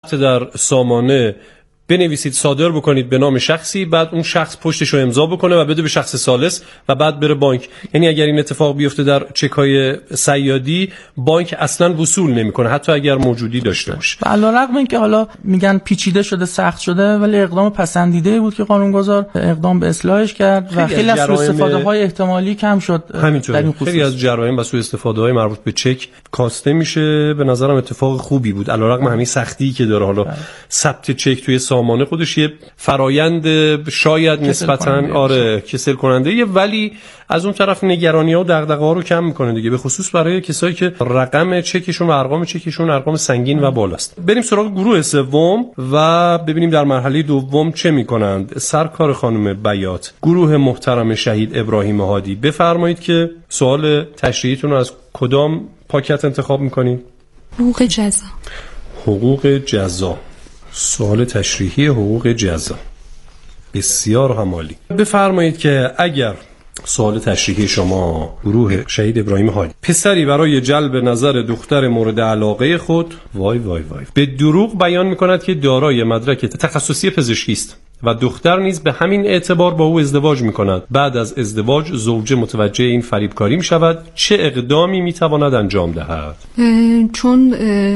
در سامانه بنویسید صادر بکنید به نام شخصی، بعد اون شخص پشتش رو امضا بکنه و بده به شخص ثالث و بعد بره بانک. یعنی اگر این اتفاق بیفته در چک‌های صیادی، بانک اصلا وصول نمیکنه حتی اگر موجودی داشته باشه. علیرغم اینکه حالا میگن پیچیده شده، سخت شده، ولی اقدام پسندیده بود که قانونگذار اقدام به اصلاحش کرد و خیلی از سوء استفاده‌های احتمالی کم شد. همینطور خیلی از جرایم و سوء استفاده‌های مربوط به چک کاسته میشه. به نظرم اتفاق خوبی بود علیرغم همین سختی که داره. حالا ثبت چک توی سامانه خودش یه فرایند شاید نسبتاً کسل کننده، ولی از اون طرف نگرانی‌ها و دغدغه‌ها رو کم می‌کنه دیگه، به خصوص برای کسایی که رقم چکشون و ارقام چکشون ارقام سنگین و بالاست. بریم سراغ گروه سوم و ببینیم در مرحله دوم چه می‌کنند. سرکار خانم بیات، گروه محترم شهید ابراهیم هادی، بفرمایید که سوال تشریحیتون رو از کدام پاکت انتخاب می‌کنید؟ حقوق جزا. حقوق جزا. سوال تشریحی حقوق جزا. بسیار همالی. بفرمایید که اگر سوال تشریحی شما گروه شهید ابراهیم هادی، پسری برای جلب نظر دختر مورد علاقه خود وای به دروغ بیان می‌کند که دارای مدرک تخصصی پزشکی است و دختر نیز به همین اعتبار با او ازدواج می‌کند. بعد از ازدواج زوجه متوجه این فریبکاری می‌شود، چه اقدامی می‌تواند انجام دهد؟ چون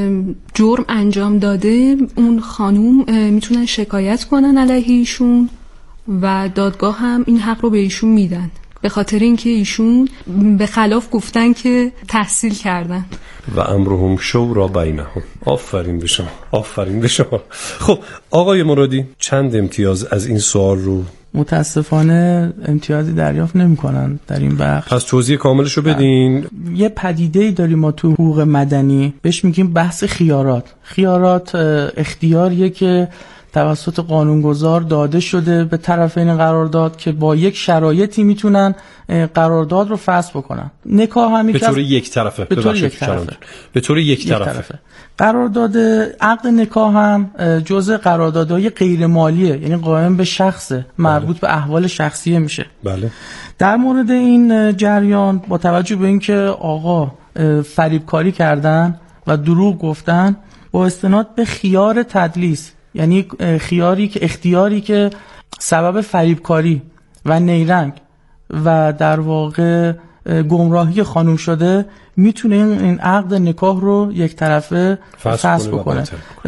جرم انجام داده، اون خانوم میتونن شکایت کنن علیه ایشون و دادگاه هم این حق رو به ایشون میدن، به خاطر اینکه ایشون به خلاف گفتن که تحصیل کردن. و امرهم شورا بینهم. آفرین به شما. خب آقای مرادی، چند امتیاز از این سوال رو؟ متاسفانه امتیازی دریافت نمی‌کنن در این بخش. پس توضیح کاملش رو بدین. یه پدیده‌ای داریم ما تو حقوق مدنی، بهش میگیم بحث خیارات. اختیاریه که توسط قانونگذار داده شده به طرفین قرارداد که با یک شرایطی میتونن قرارداد رو فسخ بکنن. نکاح هم به طور یک طرفه. به طور یک طرفه. قرارداد عقد نکاح هم جزء قراردادهای غیر مالیه، یعنی قائم به شخصه، مربوط به احوال شخصیه میشه. بله. در مورد این جریان با توجه به اینکه آقا فریبکاری کردن و دروغ گفتن، با استناد به خیار تدلیس، یعنی اختیاری که سبب فریبکاری و نیرنگ و در واقع گمراهی خانوم شده، میتونه این عقد نکاح رو یک طرفه فسخ بکنه.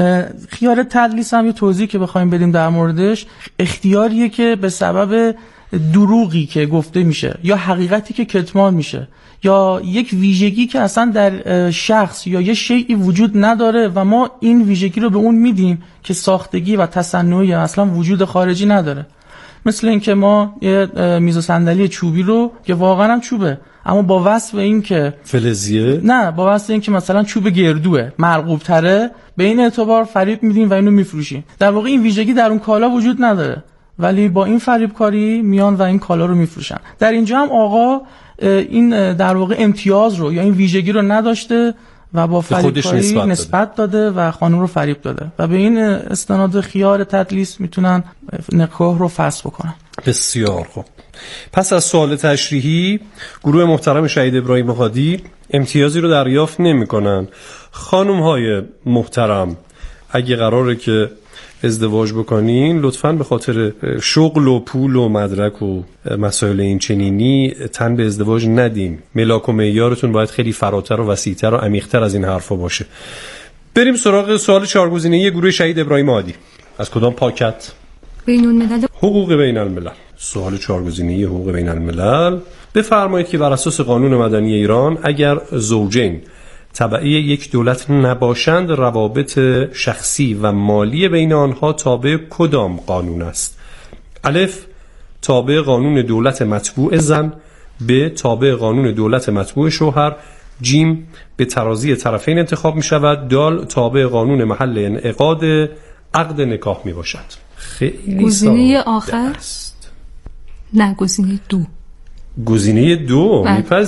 خیار تدلیس هم یه توضیح که بخوایم بدیم در موردش، اختیاریه که به سبب دروغی که گفته میشه یا حقیقتی که کتمان میشه یا یک ویژگی که اصلا در شخص یا یه شیئی وجود نداره و ما این ویژگی رو به اون میدیم که ساختگی و تصنعی اصلا وجود خارجی نداره. مثل اینکه ما یه میز و صندلی چوبی رو که واقعا هم چوبه، اما با وصف این که فلزیه، نه، با وصف این که مثلا چوب گردوه، مرغوب تره، به این اعتبار فریب میدیم و اینو میفروشیم. در واقع این ویژگی در اون کالا وجود نداره، ولی با این فریبکاری میان و این کالا رو میفروشن. در اینجا هم آقا این در واقع امتیاز رو یا این ویژگی رو نداشته و با فریبکاری نسبت داده و خانم رو فریب داده و به این استناد خیار تدلیس میتونن نکاح رو فسخ بکنن. بسیار خوب. پس از سوال تشریحی گروه محترم شهید ابراهیم هادی امتیازی رو دریافت نمی‌کنن. خانم‌های محترم، اگه قراره که ازدواج بکنین، لطفاً به خاطر شغل و پول و مدرک و مسائل این چنینی تن به ازدواج ندین. ملاک و معیارتون باید خیلی فراتر و وسیع‌تر و عمیق‌تر از این حرفا باشه. بریم سراغ سوال چهارگزینه‌ای گروه شهید ابراهیم هادی. از کدام پاکت؟ بین‌الملل. حقوق بین الملل. سوال چهارگزینه‌ای حقوق بین الملل. بفرمایید که بر اساس قانون مدنی ایران اگر زوجین تبعی یک دولت نباشند، روابط شخصی و مالی بین آنها تابع کدام قانون است؟ الف، تابع قانون دولت مطبوع زن. ب، تابع قانون دولت مطبوع شوهر. جیم، به ترازی طرفین انتخاب می شود. دال، تابع قانون محل انعقاد عقد نکاح می باشد. خیلی گزینه آخر است. نه، گزینه دو. گزینه دو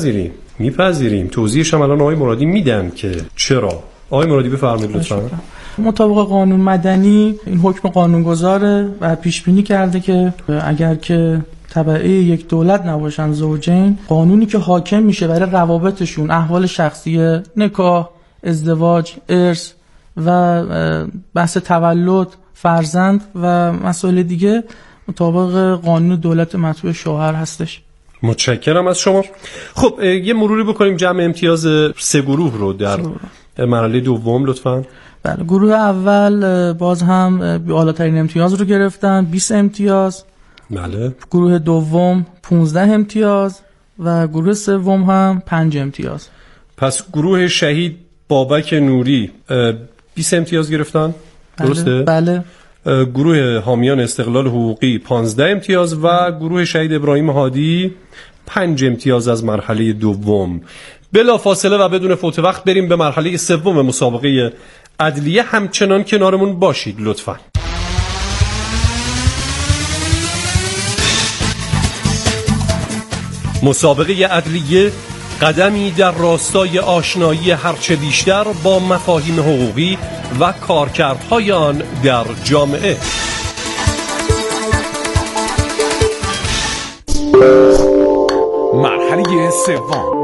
میپذیریم. توضیحش هم الان آقای مرادی میدن که چرا. آقای مرادی بفرمایید لطفاً. مطابق قانون مدنی این حکم قانونگذاره و پیش بینی کرده که اگر که تبعی یک دولت نباشن زوجین، قانونی که حاکم میشه برای روابطشون، احوال شخصی، نکاح، ازدواج، ارث و بحث تولد فرزند و مسائل دیگه مطابق قانون دولت مطبوع شوهر هستش. متشکرم از شما. خب یه مروری بکنیم جمع امتیاز 3 گروه رو در مرحله دوم لطفاً. بله، گروه اول باز هم بالاترین امتیاز رو گرفتن، 20 امتیاز. بله. گروه دوم 15 امتیاز و گروه سوم هم 5 امتیاز. پس گروه شهید بابک نوری 20 امتیاز گرفتن. درسته؟ بله. گروه حامیان استقلال حقوقی 15 امتیاز و گروه شهید ابراهیم هادی 5 امتیاز از مرحله دوم. بلا فاصله و بدون فوت وقت بریم به مرحله سوم مسابقه عدلیه. همچنان کنارمون باشید لطفاً. مسابقه عدلیه قدمی در راستای آشنایی هرچه بیشتر با مفاهیم حقوقی و کارکردهای آن در جامعه. مرحله سوم.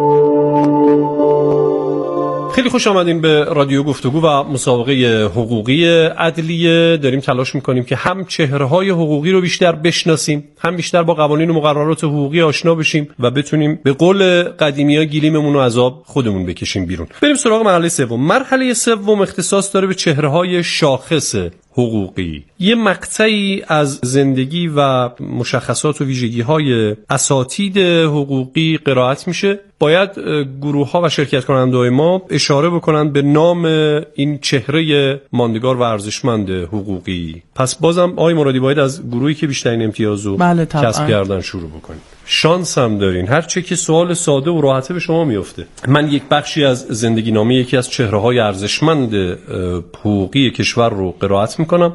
خیلی خوش آمدین به رادیو گفتگو و مسابقه حقوقی عدلیه. داریم تلاش میکنیم که هم چهره‌های حقوقی رو بیشتر بشناسیم، هم بیشتر با قوانین و مقررات حقوقی آشنا بشیم و بتونیم به قول قدیمی‌ها گلیممون رو از آب خودمون بکشیم بیرون. بریم سراغ مرحله سوم. مرحله سوم اختصاص داره به چهره‌های شاخص حقوقی. یه مقطعی از زندگی و مشخصات و ویژگی‌های اساتید حقوقی قرائت میشه. باید گروه‌ها و شرکت کننده‌های ما اشاره بکنن به نام این چهره ماندگار و ارزشمند حقوقی. پس بازم آقای مرادی باید از گروهی که بیشترین امتیازو کسب کردن شروع بکنیم. شانس هم دارین، هر چه که سوال ساده و راحته به شما میفته. من یک بخشی از زندگی نامه یکی از چهره‌های ارزشمند حقوقی کشور رو قرائت میکنم.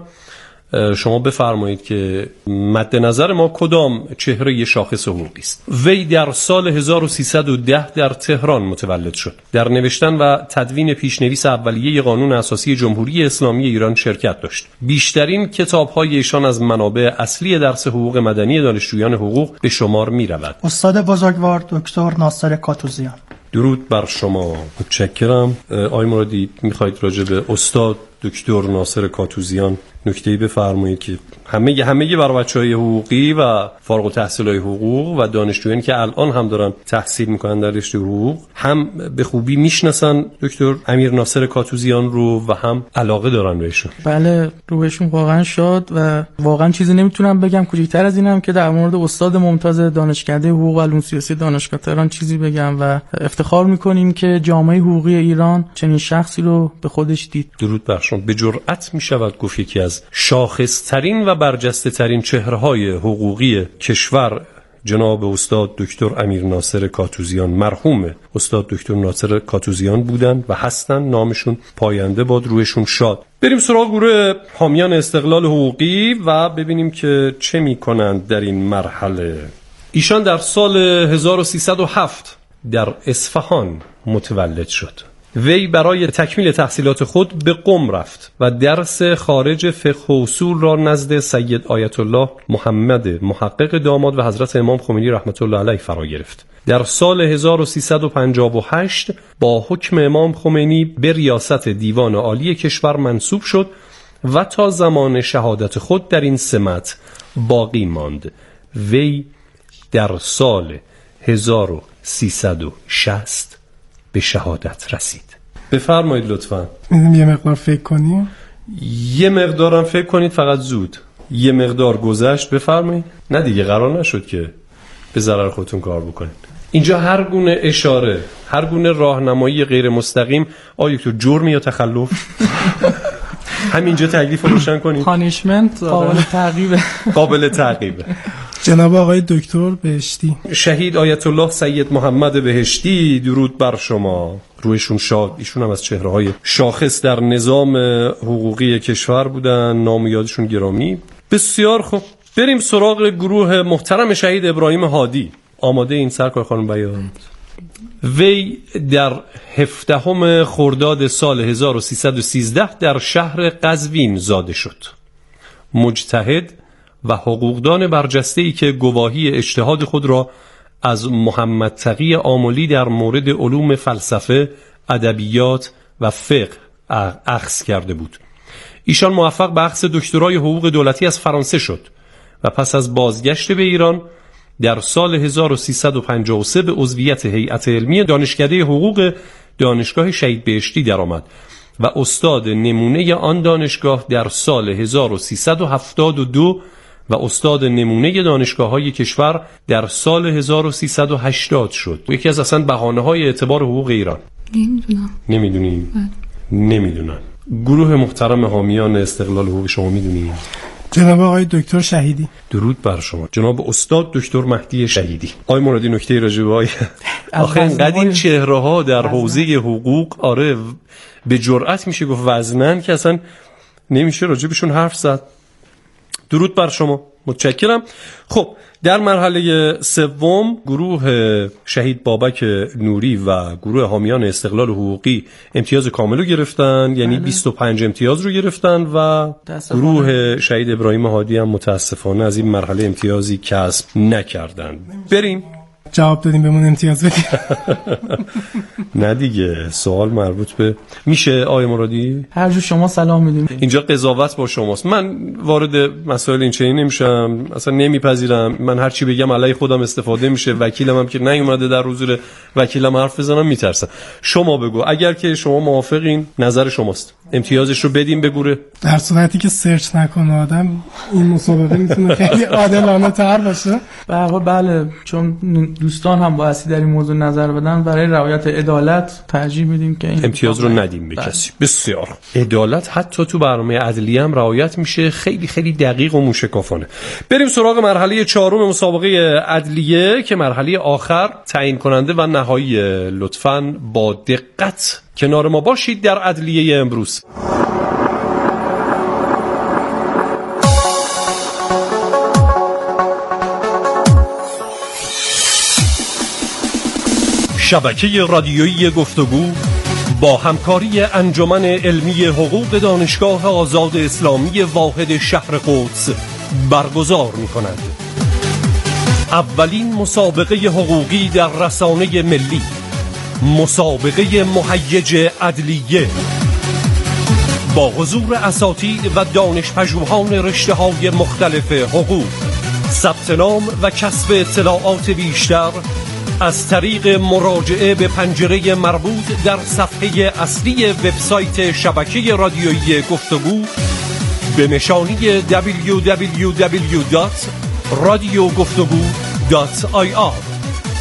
شما بفرمایید که مد نظر ما کدام چهره شاخص حقوقی است. وی در سال 1310 در تهران متولد شد. در نوشتن و تدوین پیشنویس اولیه قانون اساسی جمهوری اسلامی ایران شرکت داشت. بیشترین کتاب‌های ایشان از منابع اصلی درس حقوق مدنی دانشجویان حقوق به شمار می‌رود. استاد بزرگوار دکتر ناصر کاتوزیان. درود بر شما. متشکرم. آقای مرادی می‌خواید راجع به استاد دکتر ناصر کاتوزیان نکته‌ای بفرمایید که همه برای بچه‌های حقوقی و فارغ التحصیلای حقوق و دانشجویانی که الان هم دارن تحصیل میکنن در رشته حقوق هم به خوبی میشناسن دکتر امیر ناصر کاتوزیان رو و هم علاقه دارن بهشون. بله، روحشون واقعا شاد و واقعا چیزی نمیتونم بگم کوچیک‌تر از اینم که در مورد استاد ممتاز دانشکده حقوق و علوم سیاسی دانشگاه تهران چیزی بگم و افتخار میکنیم که جامعه حقوقی ایران چنین شخصی رو به خودش دید. درود بر شما. به جرئت میشود گفت یکی از شاخص‌ترین و برجسته ترین چهره‌های حقوقی کشور جناب استاد دکتر امیر ناصر کاتوزیان، مرحوم استاد دکتر ناصر کاتوزیان بودن و هستن. نامشون پاینده باد، روحشون شاد. بریم سراغ گروه حامیان استقلال حقوقی و ببینیم که چه میکنند در این مرحله. ایشان در سال 1307 در اصفهان متولد شد. وی برای تکمیل تحصیلات خود به قم رفت و درس خارج فقه و اصول را نزد سید آیت الله محمد محقق داماد و حضرت امام خمینی رحمت الله علیه فرا گرفت. در سال 1358 با حکم امام خمینی به ریاست دیوان عالی کشور منصوب شد و تا زمان شهادت خود در این سمت باقی ماند. وی در سال 1360 به شهادت رسید. بفرمایید لطفاً. یه مقدار فکر کنیم. یه مقدارم فکر کنید، فقط زود. یه مقدار گذشت. بفرمایید. نه دیگه قرار نشد که به ضرر خودتون کار بکنید. اینجا هر گونه اشاره، هر گونه راهنمایی غیر مستقیم، آیا دکتر جرم یا تخلف؟ همینجا تکلیف رو روشن کنید. پانیشمنت قابل تعقیبه. قابل تعقیبه. جناب آقای دکتر بهشتی. شهید آیت الله سید محمد بهشتی، درود بر شما. روحشون شاد. ایشون هم از چهره‌های شاخص در نظام حقوقی کشور بودن. نام و یادشون گرامی. بسیار خوب. بریم سراغ گروه محترم شهید ابراهیم هادی. آماده این سرکار خانم بیان؟ وی در 17 خرداد سال 1313 در شهر قزوین زاده شد. مجتهد و حقوقدان برجسته‌ای که گواهی اجتهاد خود را از محمد تقی آملی در مورد علوم فلسفه، ادبیات و فقه اخذ کرده بود. ایشان موفق به اخذ دکترای حقوق دولتی از فرانسه شد و پس از بازگشت به ایران در سال 1353 به عضویت هیئت علمی دانشکده حقوق دانشگاه شهید بهشتی درآمد و استاد نمونه آن دانشگاه در سال 1372 و استاد نمونه دانشگاه‌های کشور در سال 1380 شد. یکی از اصلا بهانه‌های اعتبار حقوق ایران. نمیدونیم. نمیدونن. گروه محترم حامیان استقلال حقوق شما میدونید؟ جناب آقای دکتر شهیدی. درود بر شما. جناب استاد دکتر مهدی شهیدی. آقای مرادی نکته راجع به آخه اینقدر این چهره‌ها در حوزه حقوق آره به جرأت میشه گفت وزنن که اصلا نمیشه راجع بهشون حرف زد. درود بر شما. متشکرم. خب در مرحله سوم گروه شهید بابک نوری و گروه حامیان استقلال حقوقی امتیاز کامل رو گرفتن، یعنی 25 امتیاز رو گرفتن و گروه شهید ابراهیم هادی هم متاسفانه از این مرحله امتیازی کسب نکردن. بریم جواب دادیم بهمون امتیاز بدیم. نه دیگه سوال مربوط به میشه آقای مرادی؟ هر جو شما سلام میدیم. اینجا قضاوت با شماست. من وارد مسائل این چنینی نمیشم، اصلا نمیپذیرم. من هر چی بگم علیه خودم استفاده میشه. وکیلم هم که نیومده در حضور وکیلم حرف بزنم میترسم. شما بگو اگر که شما موافقین نظر شماست امتیازش رو بدیم به گروه. در صورتی که سرچ نکنه آدم این مسابقه میتونه خیلی عادلانه تر باشه. بله چون دوستان هم بایستی در این موضوع نظر بدن، برای رعایت عدالت ترجیح میدیم که این امتیاز رو ندیم به کسی. بسیار عدالت حتی تو برنامه عدلیه هم رعایت میشه، خیلی خیلی دقیق و موشکافانه. بریم سراغ مرحله چهارم مسابقه عدلیه که مرحله آخر تعیین کننده و نهایی. لطفاً با دقت کنار ما باشید در عدلیه امروز. شبکه رادیویی گفتگو با همکاری انجمن علمی حقوق دانشگاه آزاد اسلامی واحد شهر قدس برگزار می‌کند. اولین مسابقه حقوقی در رسانه ملی، مسابقه مهیج عدلیه با حضور اساتید و دانش‌پژوهان رشته‌های مختلف حقوق. ثبت نام و کسب اطلاعات بیشتر از طریق مراجعه به پنجره مربوط در صفحه اصلی وبسایت شبکه رادیویی گفتگو به نشانی www.radiogoftagoo.ir.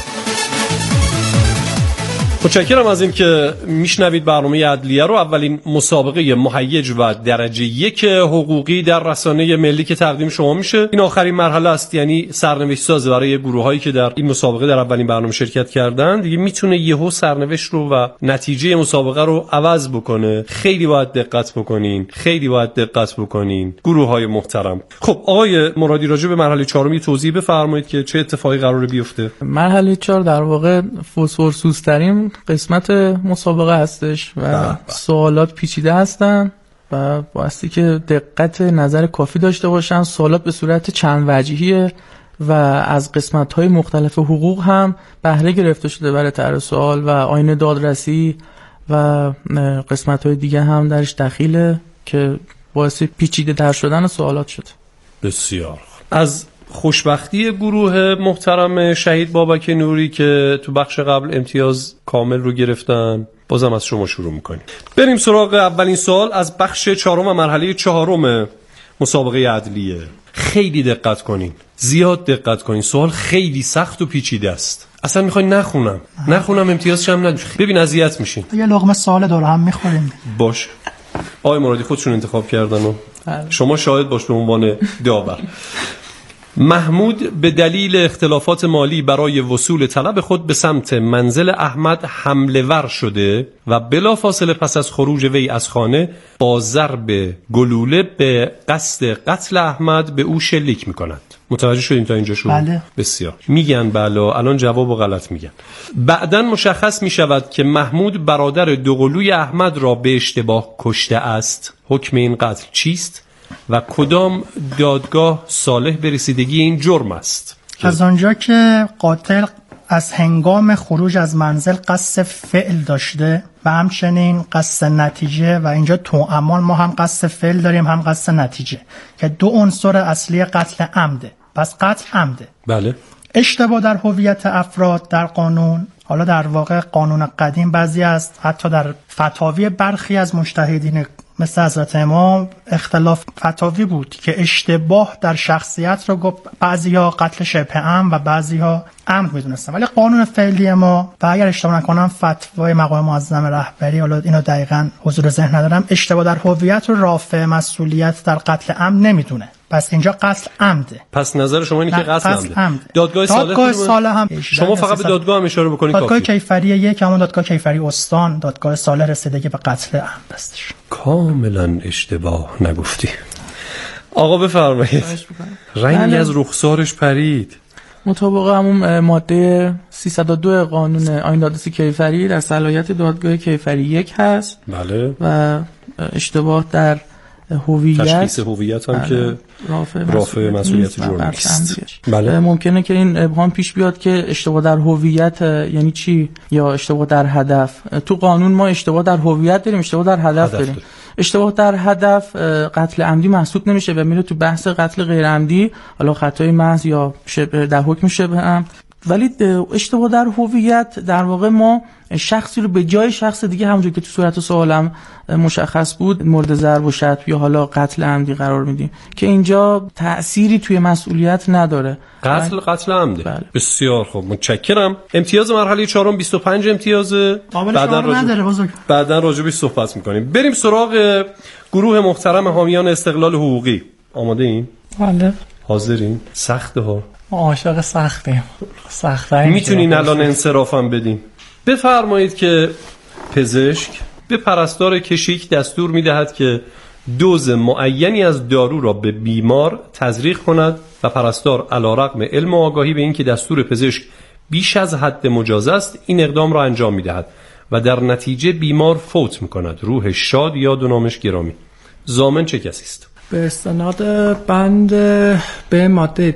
متشکرم از این که میشنوید برنامه عدلیه رو، اولین مسابقه مهیج و درجه 1 حقوقی در رسانه ملی که تقدیم شما میشه. این آخرین مرحله است، یعنی سرنوشت ساز برای گروهایی که در این مسابقه در اولین برنامه شرکت کردن. دیگه میتونه یهو سرنوشت رو و نتیجه مسابقه رو عوض بکنه. خیلی باید دقت بکنین گروههای محترم. خب آقای مرادی راجع به مرحله 4 توضیح بفرمایید که چه اتفاقی قراره بیفته. مرحله 4 در واقع فسفورسوزترین قسمت مسابقه هستش و سوالات پیچیده هستن و بایستی که دقت نظر کافی داشته باشن. سوالات به صورت چند وجهیه و از قسمت‌های مختلف حقوق هم بهره گرفته شده برای طرح سوال و آیین دادرسی و قسمت‌های دیگه هم درش دخیله که باعث پیچیده تر شدن سوالات شده. بسیار از خوشبختی گروه محترم شهید بابک نوری که تو بخش قبل امتیاز کامل رو گرفتن، بازم از شما شروع میکنیم. بریم سراغ اولین سوال از بخش 4 و مرحله 4 مسابقه عدلیه. خیلی دقت کنین، زیاد دقت کنین. سوال خیلی سخت و پیچیده است. اصلا میخواین نخونم امتیازش هم ندید. ببین اذیت میشین. یه لقمه سوال دور هم میخوریم. باش. آقای مرادی خودشون انتخاب کردن و شما شاهد باش به عنوان داور. محمود به دلیل اختلافات مالی برای وصول طلب خود به سمت منزل احمد حمله ور شده و بلافاصله پس از خروج وی از خانه با ضرب گلوله به قصد قتل احمد به او شلیک می‌کند. متوجه شدین تا اینجا شو؟ بله. بسیار. میگن بله، الان جوابو غلط میگن. بعداً مشخص میشود که محمود برادر دوقلوی احمد را به اشتباه کشته است. حکم این قتل چیست و کدام دادگاه صالح به رسیدگی این جرم است؟ از آنجا که قاتل از هنگام خروج از منزل قصد فعل داشته و همچنین قصد نتیجه، و اینجا توأمان ما هم قصد فعل داریم هم قصد نتیجه که دو عنصر اصلی قتل عمده. پس قتل عمده. بله. اشتباه در هویت افراد در قانون، حالا در واقع قانون قدیم بعضی از حتی در فتاوی برخی از مجتهدین مثل حضرت امام اختلاف فتاوی بود که اشتباه در شخصیت رو گفت بعضی‌ها قتل شبه عمد و بعضی‌ها عمد می‌دونستن، ولی قانون فعلی ما و اگر اشتباه نکنم فتوای مقام معظم رهبری، حالا اینو دقیقاً حضور ذهن ندارم، اشتباه در هویت رو رافع مسئولیت در قتل عمد نمیدونه. پس اینجا قتل عمده. پس نظر شما اینه که قتل عمده. دادگاه صالح هم شما فقط به دادگاه هم اشاره بکنید کافیه. دادگاه کیفری یک، همون دادگاه کیفری استان، دادگاه صالح رسیدگی به قتل عمد هستش. کاملا اشتباه نگفتی. آقا بفرمایید. رنگی از رخسارش پرید. مطابق همون ماده 302 قانون آیین دادرسی کیفری در صلاحیت دادگاه کیفری یک هست. بله. و اشتباه در هویت، تشخیص هویت هم که رافع مسئولیت جرمی است. بله. ممکنه که این ابهام پیش بیاد که اشتباه در هویت یعنی چی، یا اشتباه در هدف. تو قانون ما اشتباه در هویت داریم، اشتباه در هدف داریم. اشتباه در هدف قتل عمدی محسوب نمیشه و میره تو بحث قتل غیر عمدی، حالا خطای محض یا شبه در حکم شبه عمد. ولی اشتباه در هویت در واقع ما شخصی رو به جای شخص دیگه همونجوری که تو صورت سوالم مشخص بود مورد ضرب و شتم یا حالا قتل عمدی قرار میدیم که اینجا تأثیری توی مسئولیت نداره. قتل عمده. بله. بسیار خوب، متشکرم. امتیاز مرحله 4 25 امتیاز. بعداً راجع بهش صحبت می‌کنیم. بریم سراغ گروه محترم حامیان استقلال حقوقی. آماده این؟ بله. حاضرین؟ سخته ها. ما عاشق سختیم. سخت‌ترین. میتونین الان انصرافم بدین. بفرمایید که پزشک به پرستار کشیک دستور میدهد که دوز معینی از دارو را به بیمار تزریق کند و پرستار علیرغم علم و آگاهی به این که دستور پزشک بیش از حد مجاز است این اقدام را انجام میدهد و در نتیجه بیمار فوت میکند. روح شاد یاد و نامش گرامی. ضامن چه کسی است؟ به استناد بند به ماده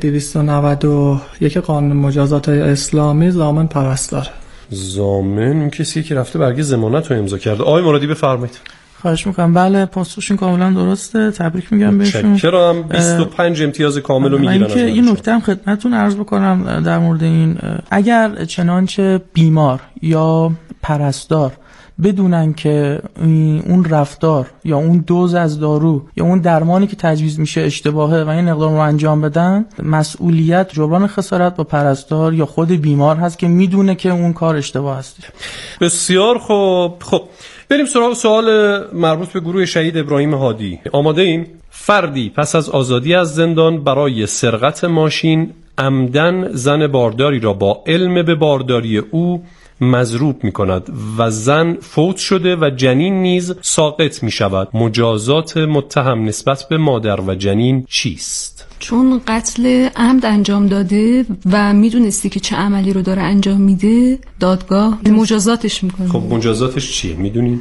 291 قانون مجازات اسلامی ضامن پرستار. ضامن اون کسی که رفته برگه ضمانت رو امضا کرده. آقای مرادی بفرمایید. خواهش میکنم. بله، پاسخشون کاملا درسته. تبریک میگم بهشون. چرا 25 امتیاز کامل رو میگیرن. اینکه این نکته هم خدمتتون عرض بکنم در مورد این، اگر چنانچه بیمار یا پرستار بدونن که اون رفتار یا اون دوز از دارو یا اون درمانی که تجویز میشه اشتباهه و این اقدام رو انجام بدن، مسئولیت جبران خسارت با پرستار یا خود بیمار هست که میدونه که اون کار اشتباه هست. بسیار خوب. خب بریم سراغ سوال مربوط به گروه شهید ابراهیم هادی. آماده این؟ فردی پس از آزادی از زندان برای سرقت ماشین عمدن زن بارداری را با علم به بارداری او مضروب می کند و زن فوت شده و جنین نیز ساقط می شود. مجازات متهم نسبت به مادر و جنین چیست؟ چون قتل عمد انجام داده و میدونستی که چه عملی رو داره انجام میده، دادگاه مجازاتش میکنه. خب مجازاتش چیه میدونین؟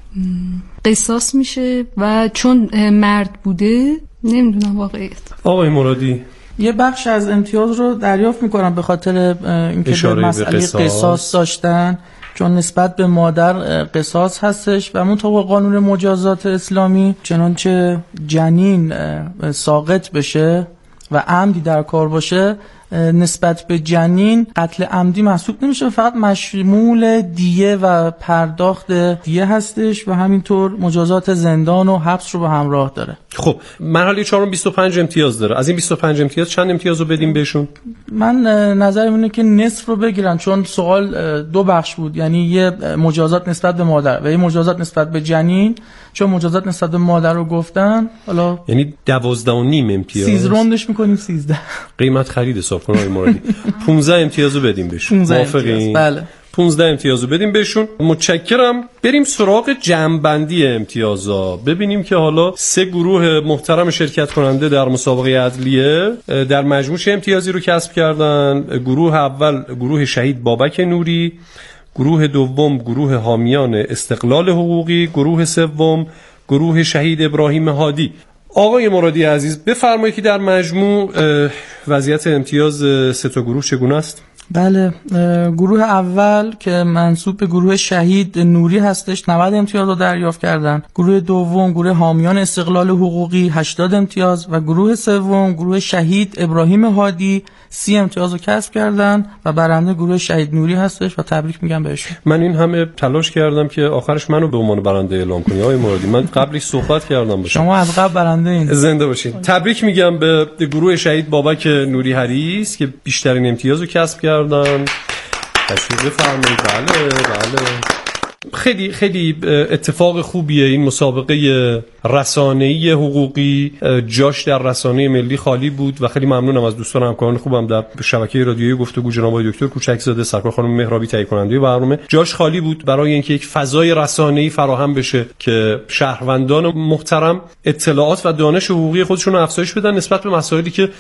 قصاص میشه و چون مرد بوده نمیدونم واقعیت. آقای مرادی یه بخش از امتیاز رو دریافت میکنم به خاطر اینکه به مسئله قصاص داشتن، چون نسبت به مادر قصاص هستش و مطابق قانون مجازات اسلامی چنانچه جنین ساقط بشه و عمدی در کار باشه نسبت به جنین قتل عمدی محسوب نمیشه، فقط مشمول دیه و پرداخت دیه هستش و همینطور مجازات زندان و حبس رو به همراه داره. خب مرحله 4 25 امتیاز داره. از این 25 امتیاز چند امتیاز رو بدیم بهشون؟ من نظرم اینه که نصف رو بگیرن، چون سوال دو بخش بود، یعنی یه مجازات نسبت به مادر و یه مجازات نسبت به جنین. چون مجازات نسبت به مادر رو گفتن، حالا یعنی 12.5 امتیاز 13 روندش میکنیم 13. قیمت خرید حساب کن آقای مرادی. 15 امتیاز رو بدیم بهشون. موافقین؟ بله 15 امتیاز رو بدیم بهشون. متشکرم. بریم سراغ جمع‌بندی امتیازا. ببینیم که حالا سه گروه محترم شرکت کننده در مسابقه عدلیه در مجموع چه امتیازی رو کسب کردن. گروه اول گروه شهید بابک نوری، گروه دوم گروه حامیان استقلال حقوقی، گروه سوم گروه شهید ابراهیم هادی. آقای مرادی عزیز بفرمایید که در مجموع وضعیت امتیاز سه تا گروه چگونه است؟ بله، گروه اول که منسوب به گروه شهید نوری هستش 90 امتیاز رو دریافت کردن. گروه دوم گروه حامیان استقلال حقوقی 80 امتیاز و گروه سوم گروه شهید ابراهیم هادی 30 امتیاز رو کسب کردن و برنده گروه شهید نوری هستش و تبریک میگم بهشون. من این همه تلاش کردم که آخرش منو به عنوان برنده اعلام کنی آقای مرادی. من قبلش صحبت کردم باشم. شما از قبل برنده این. زنده باشین. تبریک میگم به گروه شهید بابک نوری حریص که بیشترین امتیاز رو کسب کردن. تشریف بفرمایید. بله. خیلی خیلی اتفاق خوبیه این مسابقه رسانه‌ای حقوقی. جاش در رسانه ملی خالی بود و خیلی ممنونم از دوستان همکاران خوبم در شبکه رادیویی گفتگو جناب آقای دکتر کوچکزاده، سرکار خانم مهرابی تهیه کننده برنامه. جاش خالی بود برای اینکه یک فضای رسانه‌ای فراهم بشه که شهروندان محترم اطلاعات و دانش حقوقی خودشون رو افزایش بدن نسبت به مسائلی که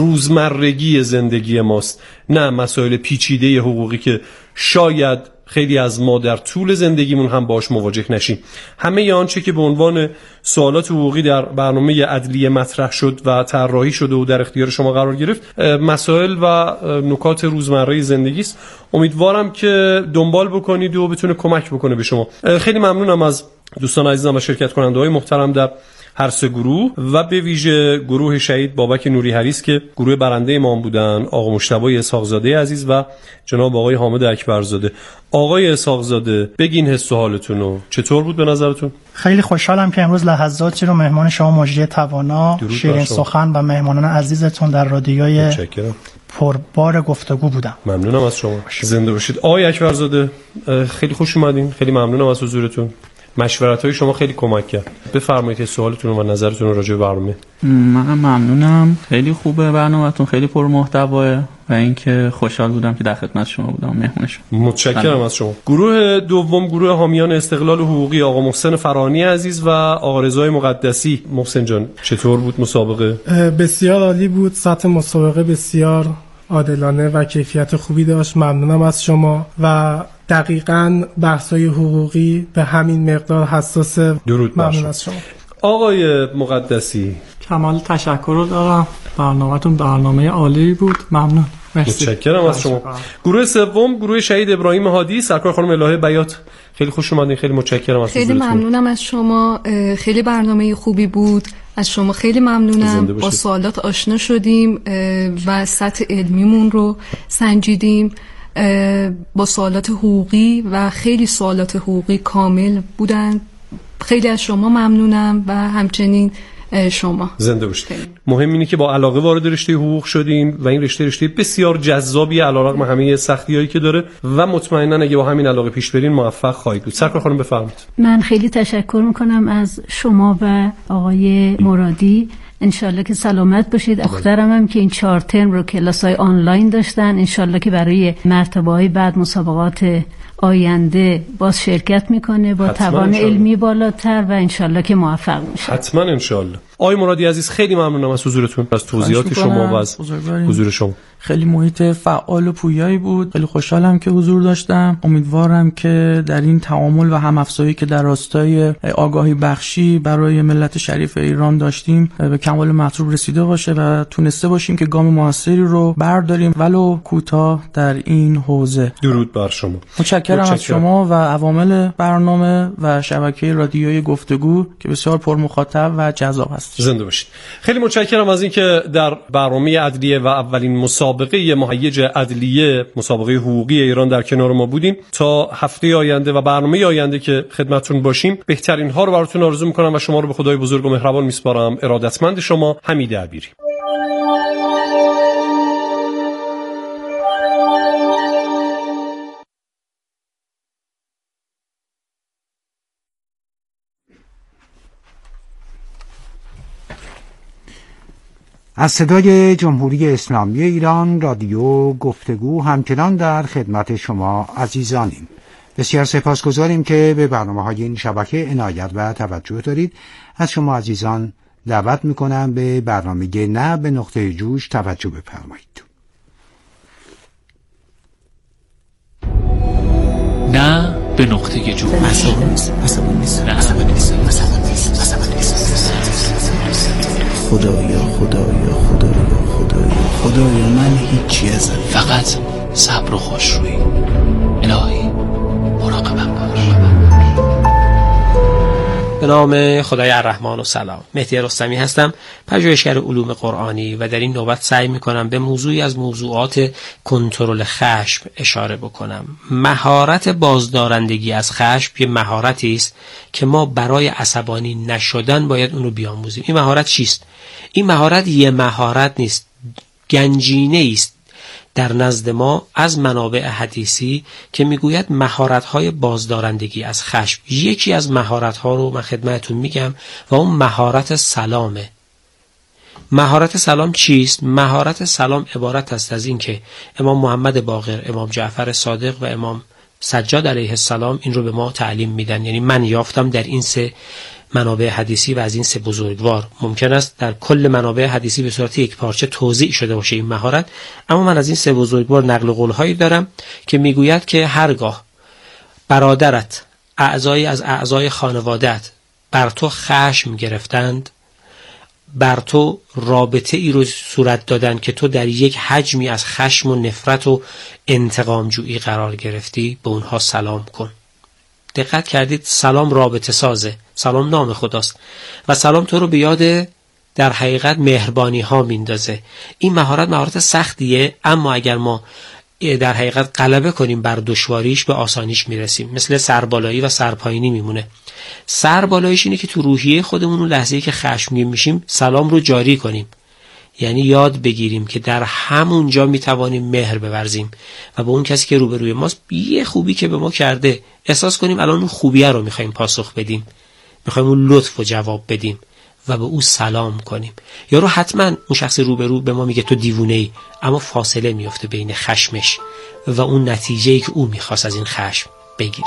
روزمرگی زندگی ماست، نه مسائل پیچیده حقوقی که شاید خیلی از ما در طول زندگیمون هم باهاش مواجه نشیم. همه آنچه که به عنوان سوالات حقوقی در برنامه عدلیه مطرح شد و طراحی شده و در اختیار شما قرار گرفت مسائل و نکات روزمره زندگی است. امیدوارم که دنبال بکنید و بتونه کمک بکنه به شما. خیلی ممنونم از دوستان عزیزم و شرکت کننده‌های محترم در هر سه گروه و به ویژه گروه شهید بابک نوری حریص که گروه برنده ما بودن، آقا مجتبی اسحاق‌زاده عزیز و جناب آقای حامد اکبرزاده. آقای اسحاق‌زاده بگین حس و حالتون رو، چطور بود به نظرتون؟ خیلی خوشحالم که امروز لحظاتی رو مهمان شما مجری توانا، شیرین سخن و مهمانان عزیزتون در رادیوی پربار گفتگو بودم. ممنونم از شما. زنده باشید. آقای اکبرزاده خیلی خوش اومدین. خیلی ممنونم از حضورتون. مشورت‌های شما خیلی کمک کرد. بفرمایید سوالتون و نظرتون رو راجع به برنامه. من ممنونم. خیلی خوبه برنامه‌تون، خیلی پرمحتواه و اینکه خوشحال بودم که در خدمت شما بودم، مهمون شما. متشکرم از شما. گروه دوم گروه حامیان استقلال حقوقی، آقا محسن فرانی عزیز و آقا رضای مقدسی. محسن جان چطور بود مسابقه؟ بسیار عالی بود. سطح مسابقه بسیار عادلانه و کیفیت خوبی داشت. ممنونم از شما و دقیقاً بحث‌های حقوقی به همین مقدار حساسه. ممنون از شما. آقای مقدسی کمال تشکر رو دارم. برنامه‌تون برنامه عالی بود. ممنون. مرسی. متشکرم از شما. گروه سوم گروه شهید ابراهیم هادی، سرکار خانم الهه بیات. خیلی خوش اومدین. خیلی متشکرم از خیلی ممنونم از شما. خیلی برنامه خوبی بود. از شما خیلی ممنونم. با سوالات آشنا شدیم و سطح علمیمون رو سنجیدیم با سوالات حقوقی و خیلی سوالات حقوقی کامل بودن. خیلی از شما ممنونم و همچنین شما. زنده باشید. مهم اینه که با علاقه وارد رشته حقوق شدیم و این رشته بسیار جذابی علیرغم همه سختی‌هایی که داره و مطمئنا اگه با همین علاقه پیش برین موفق خواهید بود. سرکار خانم بفرمایید. من خیلی تشکر میکنم از شما و آقای مرادی. انشالله که سلامت باشید. دخترم هم که این 4 ترم رو کلاس‌های آنلاین داشتن، انشالله که برای مرتبه‌های بعد مسابقات آینده باز شرکت میکنه با توان علمی بالاتر و انشالله که موفق میشه. حتما انشالله. آقای مرادی عزیز خیلی ممنونم از حضورتون، از توضیحات شما و از حضور شما. خیلی محیط فعال و پویایی بود. خیلی خوشحالم که حضور داشتم. امیدوارم که در این تعامل و هم افزایی که در راستای آگاهی بخشی برای ملت شریف ایران داشتیم به کمال مطلوب رسیده باشه و تونسته باشیم که گام موثری رو برداریم ولو کوتاه در این حوزه. درود بر شما. متشکرم از شما و عوامل برنامه و شبکه رادیویی گفتگو که بسیار پرمخاطب و جذاب هست. زنده باشید. خیلی متشکرم از اینکه در برنامه عدلیه و اولین مسابقه مهیج عدلیه، مسابقه حقوقی ایران در کنار ما بودین. تا هفته آینده و برنامه آینده که خدمتتون باشیم بهترین ها رو براتون آرزو میکنم و شما رو به خدای بزرگ و مهربان میسپارم. ارادتمند شما، حمید عبیری. از صدای جمهوری اسلامی ایران رادیو گفتگو همچنان در خدمت شما عزیزانیم. بسیار سپاسگزاریم که به برنامه‌های این شبکه عنایت و توجه دارید. از شما عزیزان دعوت می‌کنم به برنامه نه به نقطه جوش توجه بفرمایید. نه به نقطه جوش. خدایا من هیچی ازم، فقط صبر و خوشرویی. الهی مراقبم باش. به نام خدای الرحمن و سلام. مهدی رستمی هستم، پژوهشگر علوم قرآنی، و در این نوبت سعی می‌کنم به موضوعی از موضوعات کنترل خشم اشاره بکنم. مهارت بازدارندگی از خشم یه مهارتی است که ما برای عصبانی نشدن باید اون رو بیاموزیم. این مهارت چیست؟ این مهارت یه مهارت نیست، گنجینه است در نزد ما از منابع حدیثی که میگوید مهارت‌های بازدارندگی از خشم. یکی از مهارت‌ها رو من خدمتتون میگم و اون مهارت سلامه. مهارت سلام چیست؟ مهارت سلام عبارت است از این که امام محمد باقر، امام جعفر صادق و امام سجاد علیه السلام این رو به ما تعلیم میدن. یعنی من یافتم در این سه منابع حدیثی و از این سه بزرگوار. ممکن است در کل منابع حدیثی به صورت یک پارچه توضیح شده باشه این مهارت، اما من از این سه بزرگوار نقل قول‌هایی دارم که میگوید که هرگاه برادرت، اعضایی از اعضای خانواده‌ات بر تو خشم گرفتند، بر تو رابطه ای رو صورت دادن که تو در یک حجمی از خشم و نفرت و انتقام جویی قرار گرفتی، به اونها سلام کن. دقت کردید؟ سلام رابطه سازه، سلام نام خداست و سلام تو رو به یاد در حقیقت مهربانی ها میندازه. این مهارت سختیه، اما اگر ما در حقیقت غلبه کنیم بر دشواریش به آسانیش میرسیم. مثل سربالایی و سرپایینی میمونه. سربالاییش اینه که تو روحیه خودمون اون لحظه‌ای که خشمگین میشیم سلام رو جاری کنیم، یعنی یاد بگیریم که در همون جا میتوانیم مهر بورزیم و به اون کسی که روبروی ماست یه خوبی که به ما کرده احساس کنیم الان اون خوبیه رو میخوایم پاسخ بدیم، میخوایم اون لطف و جواب بدیم و به او سلام کنیم. یارو حتما اون شخص روبرو به ما میگه تو دیوونه‌ای، اما فاصله میفته بین خشمش و اون نتیجه‌ای که او میخواست از این خشم بگیره.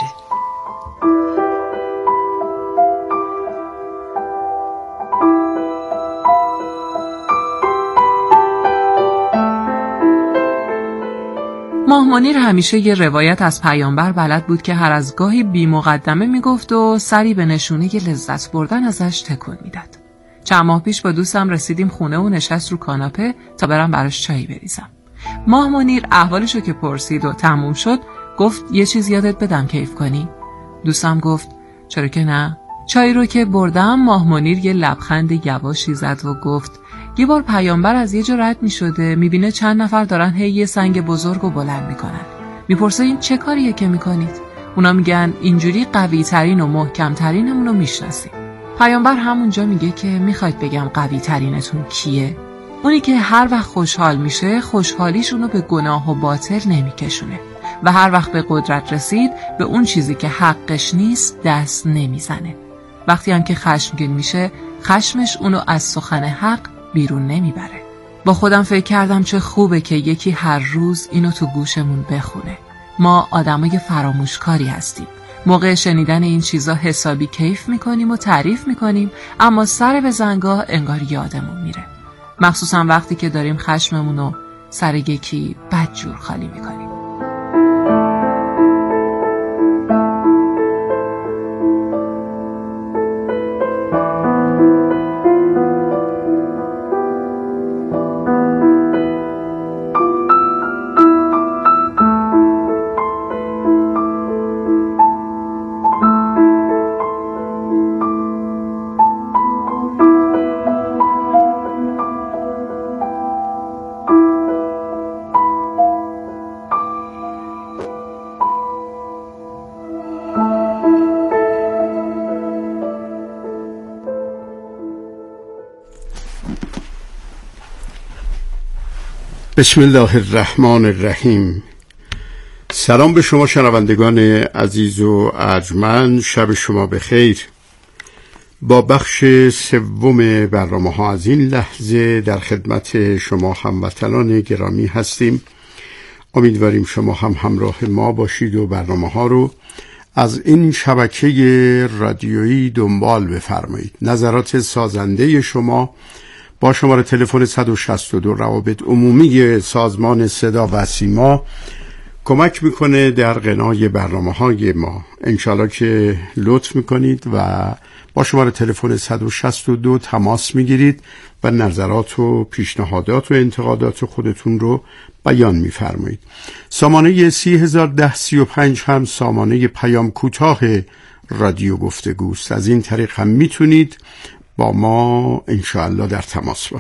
ماه منیر همیشه یه روایت از پیامبر بلد بود که هر از گاهی بی مقدمه میگفت و سری به نشونه لذت بردن ازش تکون میداد. چند ماه پیش با دوستم رسیدیم خونه و نشست رو کاناپه تا برم براش چایی بریزم. ماه منیر احوالشو که پرسید و تموم شد گفت یه چیز یادت بدم کیف کنی؟ دوستم گفت چرا که نه؟ چای رو که بردم ماه منیر یه لبخند یواشی زد و گفت یه بار پیامبر از یه جا رد می شده، می بینه چند نفر دارن هی یه سنگ بزرگ رو بلند می کنن. می پرسه این چه کاریه که می کنید؟ اونا میگن اینجوری قوی ترین و محکم ترینمون رو می شناسیم. پیامبر همونجا میگه که میخواید بگم قوی ترینتون کیه؟ اونی که هر وقت خوشحال میشه خوشحالیش اونو به گناه و باطل نمیکشونه و هر وقت به قدرت رسید به اون چیزی که حقش نیست دست نمیزنه. وقتی هم که خشمگین میشه خشمش اونو از سخن حق بیرون نمیبره. با خودم فکر کردم چه خوبه که یکی هر روز اینو تو گوشمون بخونه. ما آدمای فراموشکاری هستیم. موقع شنیدن این چیزا حسابی کیف میکنیم و تعریف میکنیم، اما سر به زنگاه انگار یادمون میره. مخصوصا وقتی که داریم خشممونو سر یکی بدجور خالی میکنیم. بسم الله الرحمن الرحیم. سلام به شما شنوندگان عزیز و ارجمند، شب شما بخیر. با بخش سوم برنامه‌ها از این لحظه در خدمت شما هموطنان گرامی هستیم. امیدواریم شما هم همراه ما باشید و برنامه‌ها رو از این شبکه رادیویی دنبال بفرمایید. نظرات سازنده شما با شماره تلفن 162 روابط عمومی سازمان صدا و سیما کمک میکنه در غنای برنامه‌های ما. انشالله که لطف میکنید و با شماره تلفن 162 تماس میگیرید و نظرات و پیشنهادات و انتقادات خودتون رو بیان میفرمایید. سامانه 301035 هم سامانه پیام کوتاه رادیو گفتگوست. از این طریق هم میتونید با ما انشاءالله در تماس باشید.